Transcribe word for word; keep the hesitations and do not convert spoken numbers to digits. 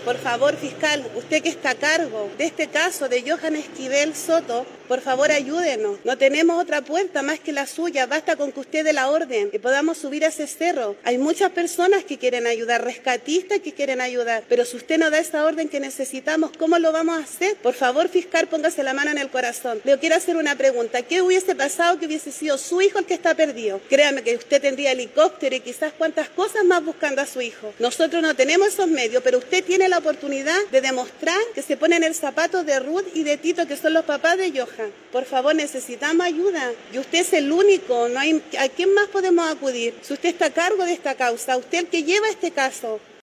Por favor, fiscal, usted que está a cargo de este caso de Johan Esquivel Soto, por favor ayúdenos. No tenemos otra puerta más que la suya. Basta con que usted dé la orden y podamos subir a ese cerro. Hay muchas personas que quieren ayudar, rescatistas que quieren ayudar, pero si usted no da esa orden que necesitamos, ¿cómo lo vamos a hacer? Por favor, fiscal, póngase la mano en el corazón. Le quiero hacer una pregunta. ¿Qué hubiese pasado que hubiese sido su hijo el que está perdido? Créame que usted tendría helicóptero y quizás cuantas cosas más buscando a su hijo. Nosotros no tenemos esos medios, pero usted tiene la oportunidad de demostrar que se pone en el zapato de Ruth y de Tito, que son los papás de Johan. Por favor, necesitamos ayuda. Y usted es el único, no hay, ¿a quién más podemos acudir? Si usted está a cargo de esta causa, usted el que lleva este caso.